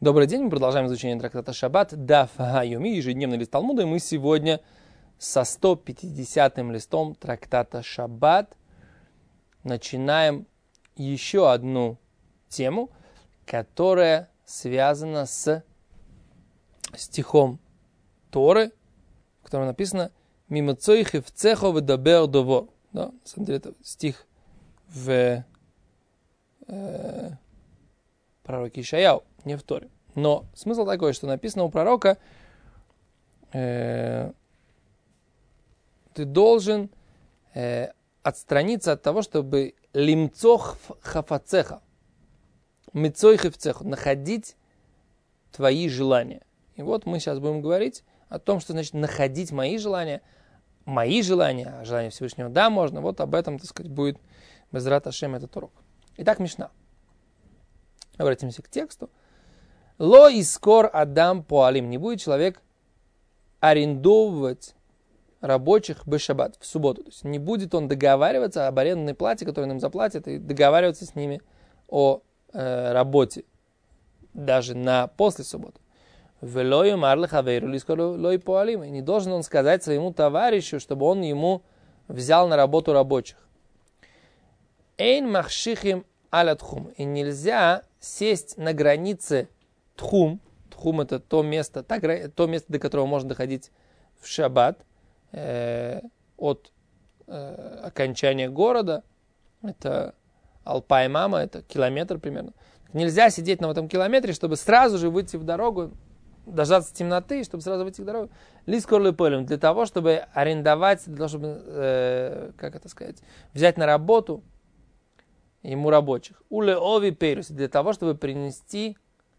Добрый день, мы продолжаем изучение трактата Шаббат, Даф Ха-Йоми, ежедневный лист Талмуда, и мы сегодня со 150-м листом трактата Шаббат начинаем еще одну тему, которая связана с стихом Торы, в котором написано «Мимо цойхи в цехо ведабер дово». Да, на самом деле это стих в пророке Ишаяу, не в Торе. Но смысл такой, что написано у пророка, ты должен отстраниться от того, чтобы лимцох хафацеха, мицойх в находить твои желания. И вот мы сейчас будем говорить о том, что значит находить мои желания, а желания Всевышнего, да, можно. Вот об этом, так сказать, будет Безрат Ашем этот урок. Итак, Мишна. Обратимся к тексту. Ло искор адам поалим. Не будет человек арендовывать рабочих бешаббат в субботу. То есть не будет он договариваться об арендной плате, которую нам заплатят, и договариваться с ними о работе даже на после субботы. Велою марлых авейру лой поалим. И не должен он сказать своему товарищу, чтобы он ему взял на работу рабочих. Эйн махшихим аля тхум. И нельзя сесть на границе тхум. Тхум — это то место, до которого можно доходить в шаббат от окончания города. Это Алпай-Мама, это километр примерно. Нельзя сидеть на этом километре, чтобы сразу же выйти в дорогу, дождаться темноты, чтобы сразу выйти в дорогу. Лискор лепелем, для того, чтобы арендовать, для того, чтобы, взять на работу ему рабочих. Уле ови пейрус, для того, чтобы принести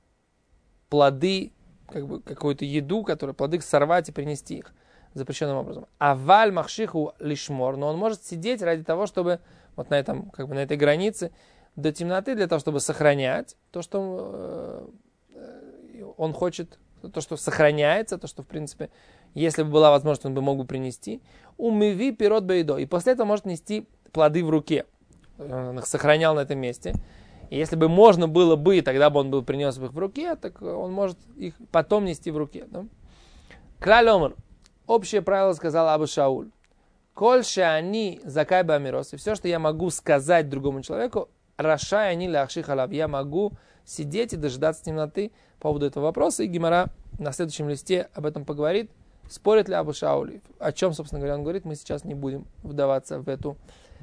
плоды, какую-то еду, плоды сорвать и принести их запрещенным образом. Аваль махшиху лишмор, но он может сидеть ради того, чтобы вот на этом, на этой границе до темноты, для того, чтобы сохранять то, что он хочет, то, что сохраняется, то, что, в принципе, если бы была возможность, он бы мог бы принести. Умиви пирот бейдо. И после этого может нести плоды в руке. Он их сохранял на этом месте. И если бы можно было бы, тогда бы он был принес их в руке, так он может их потом нести в руке. Да? Клаль омар. Общее правило сказал Абу Шауль. Коль шеани закай бамирос. И все, что я могу сказать другому человеку, рашай они ляхши халав. Я могу сидеть и дожидаться темноты по поводу этого вопроса. И Гемара на следующем листе об этом поговорит. Спорит ли Абу Шауль? О чем, собственно говоря, он говорит. Мы сейчас не будем вдаваться в эту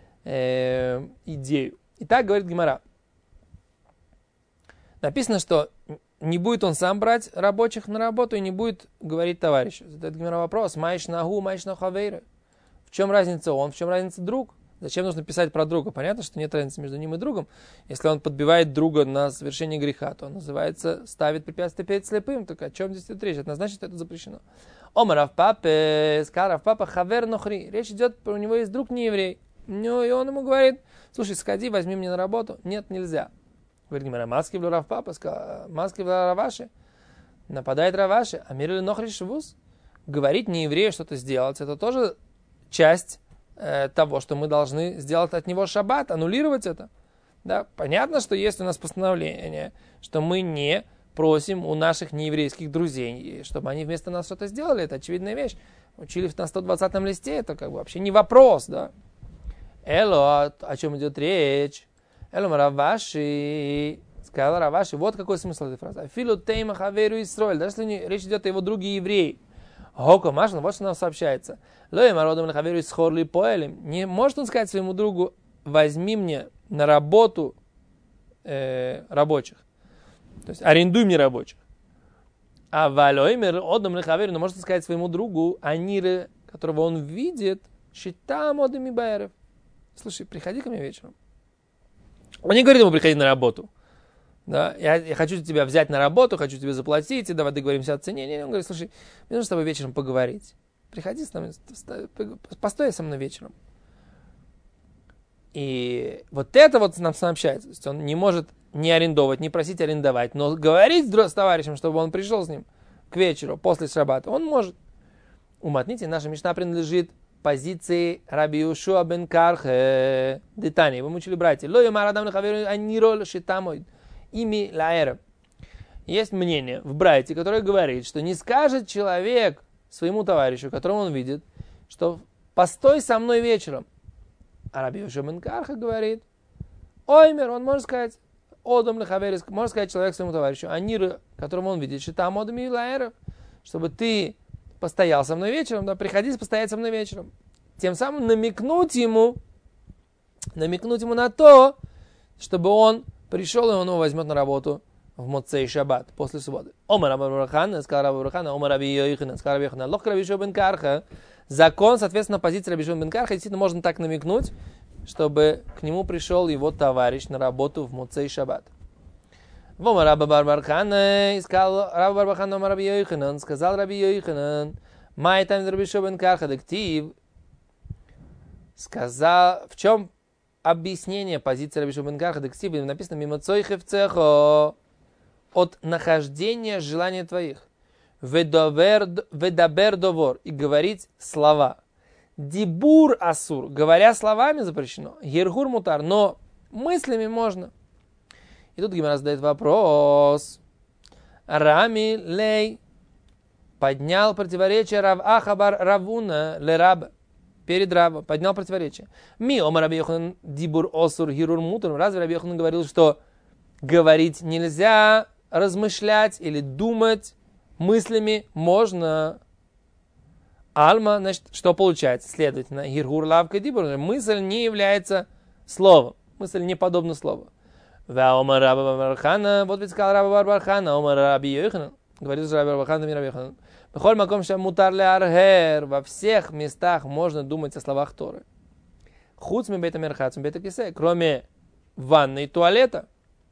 идею. Итак, говорит Гемара. Написано, что не будет он сам брать рабочих на работу и не будет говорить товарищу. Задает Гемара вопрос. Майш наху, майш нахавейра. В чем разница он, в чем разница друг? Зачем нужно писать про друга? Понятно, что нет разницы между ним и другом. Если он подбивает друга на совершение греха, то он называется ставит препятствие перед слепым. Так о чем здесь идет речь? Это значит, что это запрещено. Омар Равпапе, сказал Равпапа, хавер нохри. Речь идет, у него есть друг не еврей. Ну, и он ему говорит, слушай, сходи, возьми меня на работу. Нет, нельзя. Говорит Гемара, маски в Равпапа, маски в Раваши. Нападает Раваши. Амир или нохри швуз? Говорить не еврею что-то сделать, это тоже часть того, что мы должны сделать от него шаббат, аннулировать это. Да? Понятно, что есть у нас постановление, что мы не просим у наших нееврейских друзей, чтобы они вместо нас что-то сделали. Это очевидная вещь. Учили на 120-м листе, это вообще не вопрос. Да? Эло, о чем идет речь? Эло Раваши, сказал Раваши, вот какой смысл этой фразы. Афилу тейма хаверу Исроэль, даже если речь идет о его друге евреи. Хоко Машин, вот что нам сообщается. Не может он сказать своему другу, возьми мне на работу рабочих. То есть арендуй мне рабочих. А валоймер одам лехаверу, но может он сказать своему другу, аниры, которого он видит, щитам одами байеров. Слушай, приходи ко мне вечером. Он не говорит ему, приходи на работу. Да, я хочу тебя взять на работу, хочу тебе заплатить, и давай договоримся о цене. Не, он говорит, слушай, мне нужно с тобой вечером поговорить. Приходи с нами, постой со мной вечером. И вот это вот нам сообщается. То есть он не может не арендовать, не просить арендовать, но говорить с товарищем, чтобы он пришел с ним к вечеру, после шаббата, он может. Уматните, наша мишна принадлежит позиции Раби Йошуа бен Кархе Детани. Вы мучили братья. Ло ямар адам лехаверу аниро шитамой. Ими лаэра. Есть мнение в Брайте, которое говорит, что не скажет человек своему товарищу, которого он видит, что постой со мной вечером. А Раби Йошуа бен Карха говорит, оймер, он может сказать, одом лехаверис, может сказать человек своему товарищу, анир, которому он видит, что там одом и лаэров, чтобы ты постоял со мной вечером, да, приходи постоять со мной вечером. Тем самым намекнуть ему на то, чтобы он пришел, и он его возьмет на работу в Моцей Шаббат, после субботы. Омар Раби Барбархан, сказал Раби Барбархан, Омар Раби Йоханан, сказал Раби Йоханан, лох Раби Йошуа бен Карха. Закон, соответственно, позиции Раби Йошуа бен Карха, действительно можно так намекнуть, чтобы к нему пришел его товарищ на работу в Моцей Шаббат. Омар Раби Барбархан, сказал Раби Барбархан, Омар Раби Йоханан, сказал Раби Йоханан, май там Раби Йошуа бен Карха, дектив, сказал, в чем объяснение позиции Раби Йошуа бен Карха, дектив, написано мимо цойхев цехо, от нахождения желания твоих. Ведабер довор. И говорить слова. Дибур асур. Говоря словами запрещено. Гергур мутар. Но мыслями можно. И тут Гемара задает вопрос. Рами лей. Поднял противоречие Рав Ахабар Равуна ле Раба. Перед Рабом. Поднял противоречие. Ми омар Раби Йоханан дибур осур гирур мутар. Разве Раби Йоханан говорил, что говорить нельзя, размышлять или думать мыслями можно? Альма, значит, что получается? Следовательно, гиргур лавка дибур. Мысль не является словом. Мысль не подобна слову. Омар Раби Барбархана, вот ведь сказал Раби Барбархана, омар Раби Йоханан. Говорит Раби Барбархана, Раби Йоханан. Бехоль маком ша мутар ле аргер. Во всех местах можно думать о словах Торы. Хуц ми бейта мерхац ми бейта кисе. Кроме ванны и туалета.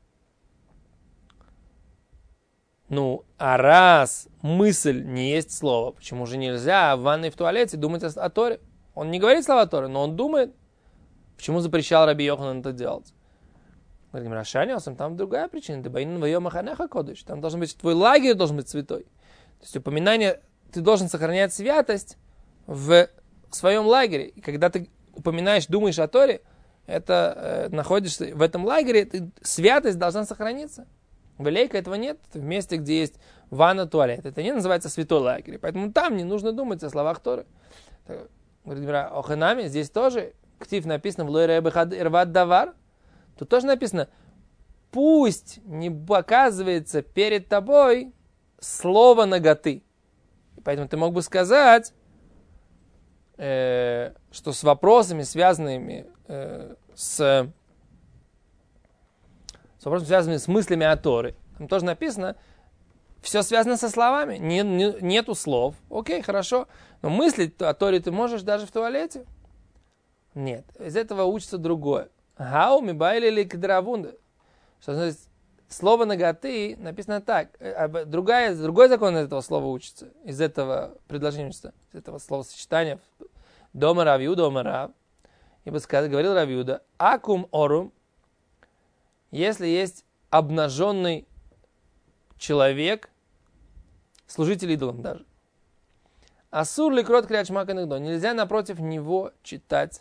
Ну, а раз мысль не есть слово, почему же нельзя в ванной и в туалете думать о Торе? Он не говорит слова Торы, но он думает. Почему запрещал Раби Йоханан это делать? Говорим, Рашаниосам, там другая причина. Там должен быть, твой лагерь должен быть святой. То есть упоминание, ты должен сохранять святость в своем лагере. И когда ты упоминаешь, думаешь о Торе, это находишься в этом лагере, святость должна сохраниться. В Элейка этого нет, в месте, где есть ванна, туалет. Это не называется святой лагерь. Поэтому там не нужно думать о словах Торы. Говорит, Оханами, здесь тоже ктив написано в Лойре Бехад Ирват Давар. Тут тоже написано, пусть не показывается перед тобой слово наготы. Поэтому ты мог бы сказать, что с вопросами, связанными с вопросами, связанными с мыслями о Торе, там тоже написано, все связано со словами, нету слов. Окей, хорошо, но мыслить о Торе ты можешь даже в туалете? Нет, из этого учится другое. Хау ми байли ли кедравунда. Что значит, слово наготы написано так. Другой закон из этого слова учится, из этого предложения учится, из этого словосочетания. Дома Равью, дома Рав. Ибо говорил Равьюда, акум орум, если есть обнаженный человек, служитель идолам даже. Асур ли крот крят шма канагдо. Нельзя напротив него читать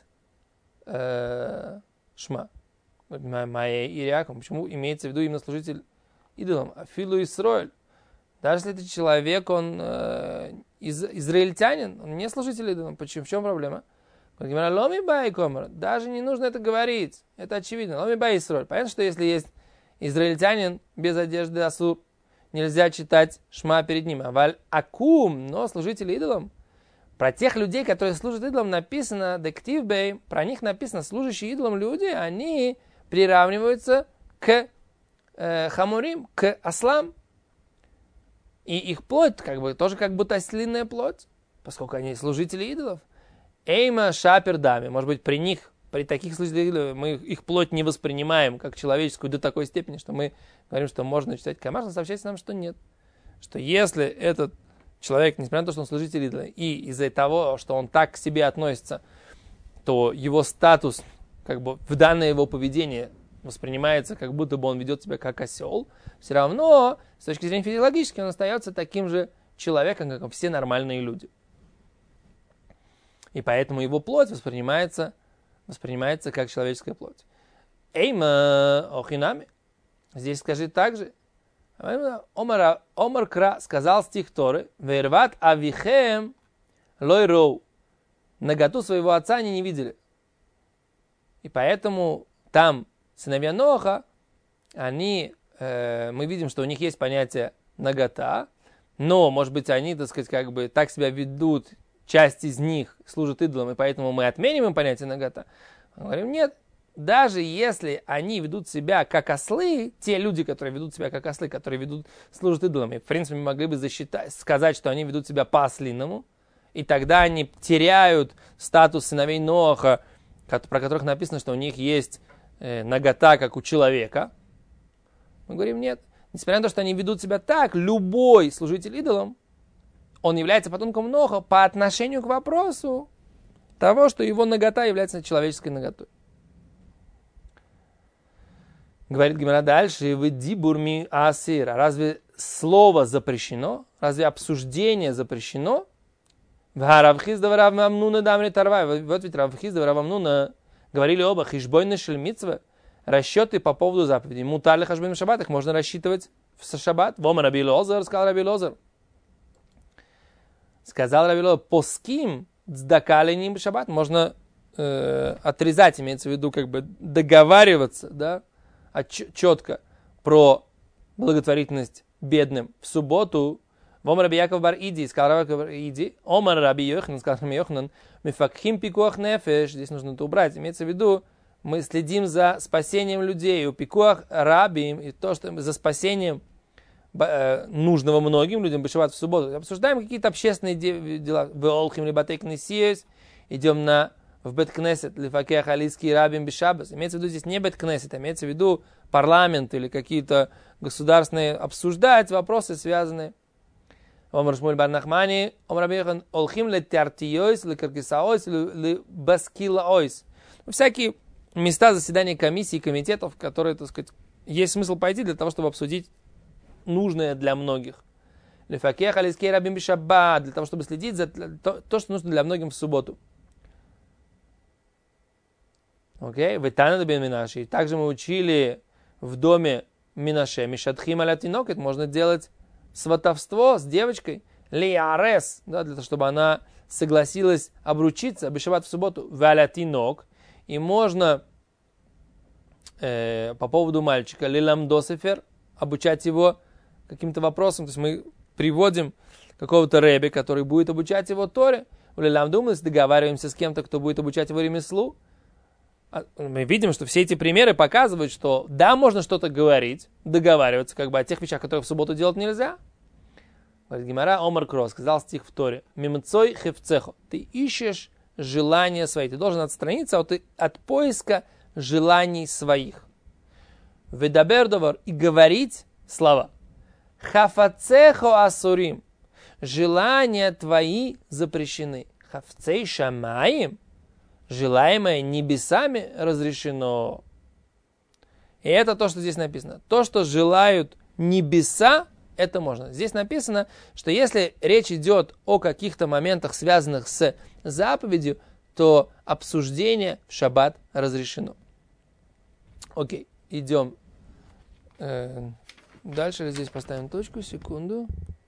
шма. Почему имеется в виду именно служитель идолам? Афилу Исроэль. Даже если этот человек, он израильтянин, он не служитель идолам. Почему? В чем проблема? Ломи бай комар. Даже не нужно это говорить. Это очевидно. Ломи бай Исроэль. Понятно, что если есть израильтянин без одежды асур, нельзя читать шма перед ним. Аваль акум, но служитель идолам. Про тех людей, которые служат идолам, написано дектив бей, про них написано, служащие идолам люди, они приравниваются к хамурим, к ослам. И их плоть, тоже как будто ослиная плоть, поскольку они служители идолов. Эйма шапер дами. Может быть, при таких служителях идолов мы их плоть не воспринимаем как человеческую до такой степени, что мы говорим, что можно читать камаш, но сообщается нам, что нет. Что если этот человек, несмотря на то, что он служитель идола, и из-за того, что он так к себе относится, то его статус, в данное его поведение воспринимается, как будто бы он ведет себя как осел, все равно, с точки зрения физиологической, он остается таким же человеком, как и все нормальные люди. И поэтому его плоть воспринимается как человеческая плоть. Эйма охинами. Здесь скажи также, Омар Кра сказал стих Торы, «Верват авихем лой роу». Наготу своего отца они не видели. И поэтому там сыновья Ноаха, мы видим, что у них есть понятие нагота, но, может быть, они, так сказать, как бы так себя ведут, часть из них служит идолам, и поэтому мы отменим им понятие нагота. Мы говорим, нет, даже если они ведут себя как ослы, те люди, которые ведут себя как ослы, которые служат идолам, и, в принципе, мы могли бы сказать, что они ведут себя по-ослиному, и тогда они теряют статус сыновей Ноаха, про которых написано, что у них есть нагота, как у человека. Мы говорим, нет. Несмотря на то, что они ведут себя так, любой служитель идолам, он является потомком Ноха по отношению к вопросу того, что его нагота является человеческой наготой. Говорит Гемара дальше, «Вы дибурми асир». Разве слово запрещено? Разве обсуждение запрещено? Вот ведь Равхизда и Равамнуна говорили оба, хишбойны шельмитцвы, расчеты по поводу заповедей. Мутали хашбойны шаббат, их можно рассчитывать в шаббат. Вома Раби Лозер, сказал Раби Лозер. Сказал Раби Лозер, поским цдакали ним шаббат. Можно отрезать, имеется в виду, как бы договариваться, да, четко про благотворительность бедным в субботу. Омар Раби Яков бар Иди, сказал Раби бар Иди, Омар Раби Йоханан, сказал Раби Йоханан, мифакхим пикуах нефеш, здесь нужно это убрать, имеется в виду, мы следим за спасением людей, у пикуах рабим, и то, что за спасением нужного многим людям, бешаббат в субботу. Обсуждаем какие-то общественные дела, в олхим либатей кнесиес, идем в бет-кнесет, лифакех алийский рабим бешаббас. Имеется в виду здесь не бет-кнесет, имеется в виду парламент или какие-то государственные, обсуждать вопросы, связанные. Омар Шмуль бар Нахмани, Омар Раби Йохан, олхим ле тартиойс, ле каркисаойс, ле баскилаойс. Всякие места заседания комиссий, комитетов, которые, так сказать, есть смысл пойти для того, чтобы обсудить нужное для многих. Лефакех алийский рабим бешаббат, для того, чтобы следить за то, что нужно для многих в субботу. Окей, Ветана бен Минаши. Также мы учили в доме Минаше, Мишатхим аля тинокет, можно делать сватовство с девочкой, лиарес, да, для того, чтобы она согласилась обручиться, бешаббат в субботу, валя тинок, и можно по поводу мальчика, лиламдосефер, обучать его каким-то вопросам, то есть мы приводим какого-то рэби, который будет обучать его Торе, лиламдумас, договариваемся с кем-то, кто будет обучать его ремеслу. Мы видим, что все эти примеры показывают, что да, можно что-то говорить, договариваться как бы о тех вещах, которые в субботу делать нельзя. Говорит Гемара, Омар Кро, сказал стих в Торе, «Мимцой хевцехо». Ты ищешь желания свои. Ты должен отстраниться от поиска желаний своих. «Ведабер довар» и говорить слова. «Хафацехо асурим». Желания твои запрещены. «Хафцей шамаим». Желаемое небесами разрешено. И это то, что здесь написано. То, что желают небеса, это можно. Здесь написано, что если речь идет о каких-то моментах, связанных с заповедью, то обсуждение в шаббат разрешено. Окей, идем дальше. Здесь поставим точку, секунду.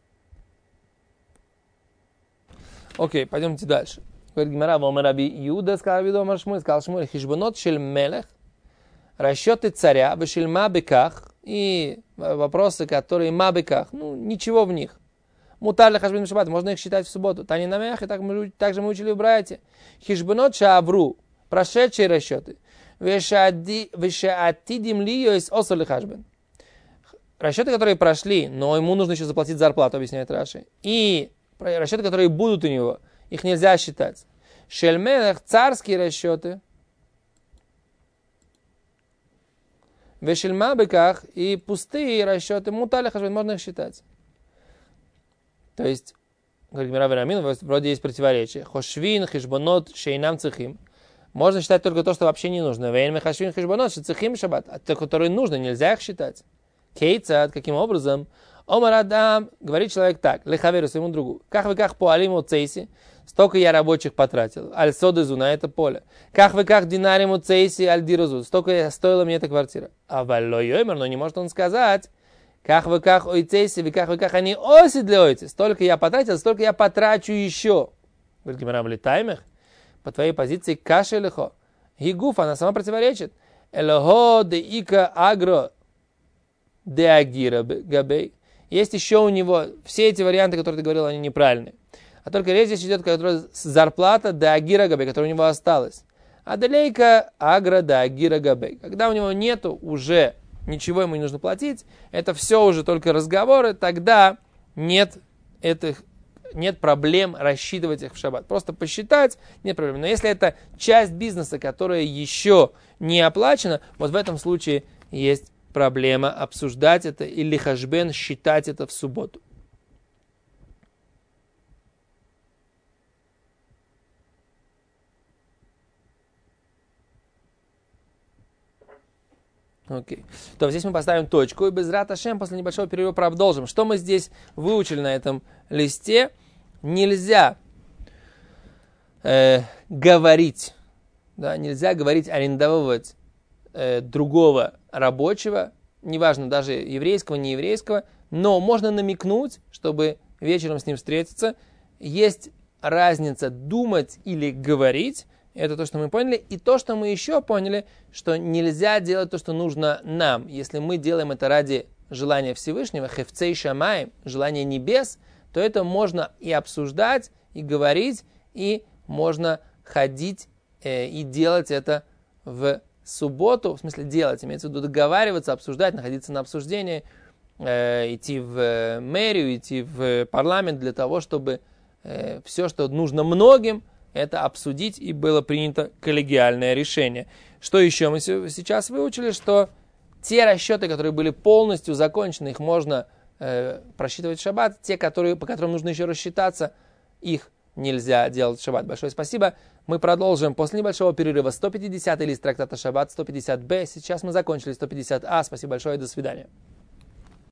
Окей, пойдемте дальше. Говорит Гемара, Омар Раби Иуда, сказал Раби Омар Шмуль, сказал Шмуль, хишбонот шель мелех, расчеты царя, бешель мабеках, и вопросы, которые мабеках, ничего в них. Мутар хашбин шаббат, можно их считать в субботу. Тани намех, и также мы учили в братья. Хишбонот шаавру, прошедшие расчеты. Вешаатидим ли есть осоли хашбин. Расчеты, которые прошли, но ему нужно еще заплатить зарплату, объясняет Раши. И расчеты, которые будут у него, их нельзя считать. Шельмелех, царские расчеты. В шельмабеках и пустые расчеты, мутали хашбин, можно их считать. То есть, говорит Мира Верамин, вроде есть противоречие. Хошвин, хишбонот, шейнам цехим. Можно считать только то, что вообще не нужно. Вейн хошвин, хишбонот, шецехим шаббат. А те, которые нужно, нельзя их считать. Кейцад, каким образом? Омар Адам, говорит человек так, лехаверу своему другу. Как вы как по алиму цейси, столько я рабочих потратил. Аль содезу на это поле. Как вы как динариму цейси, аль дирозу, столько стоила мне эта квартира. А валло йоймер, но не может он сказать, Ках ойцейси, веках они оси для ойцей. Столько я потратил, столько я потрачу еще. Говорит Гемара, летаймых. По твоей позиции каша лихо. Гигуф, она сама противоречит. Элохо де ика агро де агира габей. Есть еще у него, все эти варианты, которые ты говорил, они неправильные. А только речь здесь идет, которая зарплата де агира габей, которая у него осталась. А делейка агро де агира габей. Когда у него нету уже ничего ему не нужно платить, это все уже только разговоры, тогда нет проблем рассчитывать их в шаббат. Просто посчитать, нет проблем. Но если это часть бизнеса, которая еще не оплачена, вот в этом случае есть проблема обсуждать это или хашбен считать это в субботу. Окей. То здесь мы поставим точку и без рат Ашем после небольшого перерыва продолжим. Что мы здесь выучили на этом листе? Нельзя говорить, да, нельзя говорить, арендовать другого рабочего, неважно, даже еврейского, не еврейского, но можно намекнуть, чтобы вечером с ним встретиться. Есть разница думать или говорить. Это то, что мы поняли. И то, что мы еще поняли, что нельзя делать то, что нужно нам. Если мы делаем это ради желания Всевышнего, хефцей шамаим, желания небес, то это можно и обсуждать, и говорить, и можно ходить и делать это в субботу. В смысле делать, имеется в виду договариваться, обсуждать, находиться на обсуждении, идти в мэрию, идти в парламент для того, чтобы все, что нужно многим, это обсудить, и было принято коллегиальное решение. Что еще мы сейчас выучили? Что те расчеты, которые были полностью закончены, их можно просчитывать в шаббат. Те, по которым нужно еще рассчитаться, их нельзя делать в шаббат. Большое спасибо. Мы продолжим после небольшого перерыва. 150-й лист трактата Шаббат, 150б. Сейчас мы закончили 150а. Спасибо большое и до свидания.